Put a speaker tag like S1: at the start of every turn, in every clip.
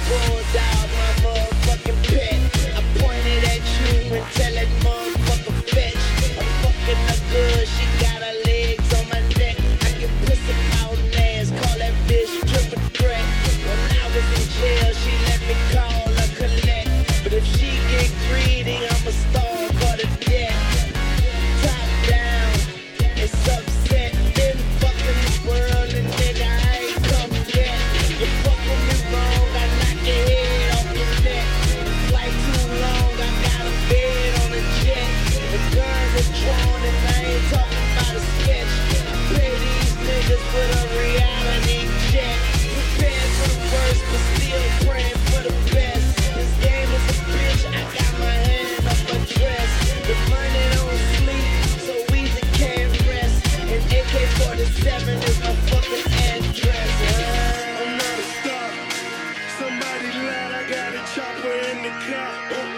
S1: bulldog, my motherfucking pet. I pointed at you and tell that motherfucker fetch. I'm fucking her good, she got her legs on my neck. I can pussy out and ass, call that bitch triple threat. When I was in jail, she let me call her collect. But if she get greedy, I'ma starve her to death. Top down, it's upset. Been fucking the world and nigga, I ain't come yet. You fucking me wrong, I knock your head off your neck. The flight too long, I got a bed on the jet. The guns are drawn and I ain't talking about a sketch. I pay these niggas with a reality check. Prepared for the worst, but still praying for the best. This game is a bitch, I got my hand up her dress. The money don't sleep, so easy can't rest. And AK-47 is my fucking address.
S2: I'm not a star. Somebody lied, I got a chopper in the car.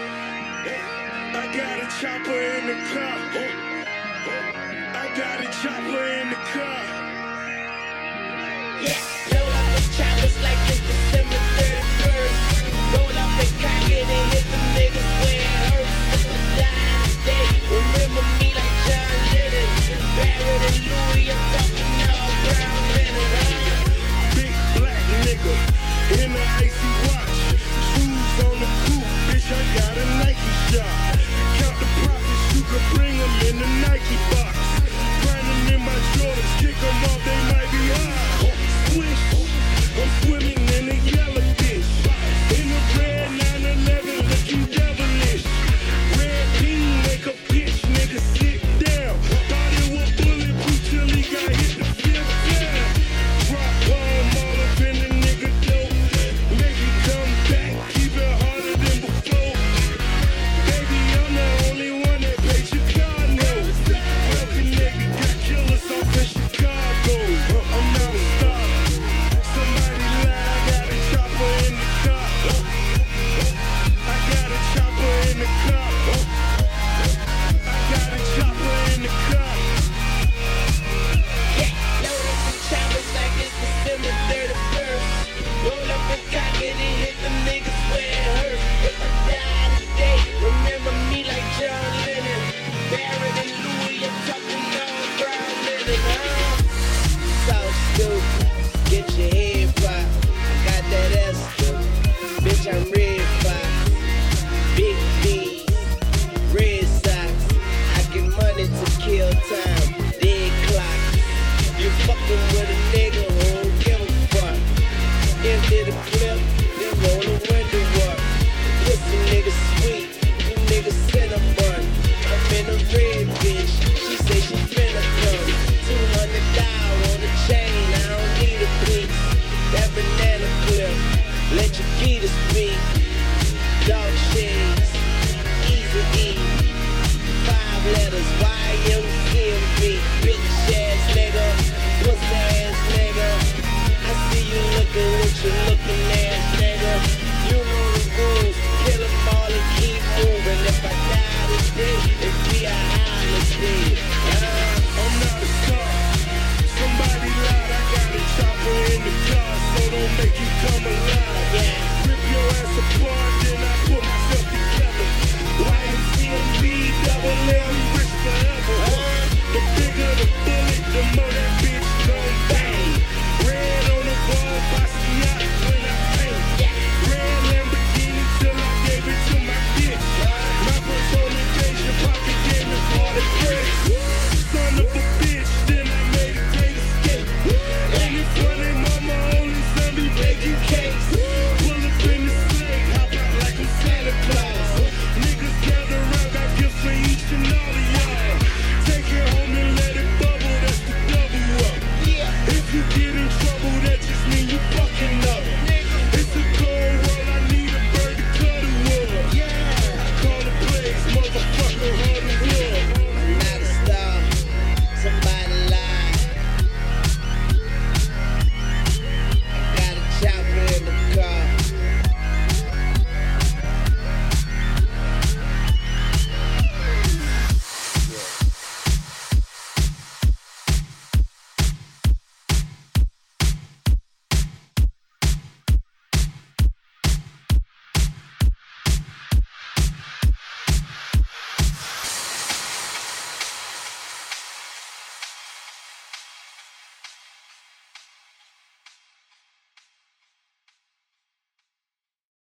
S2: I got a chopper in the car. I got a chopper in the car.
S1: Yeah.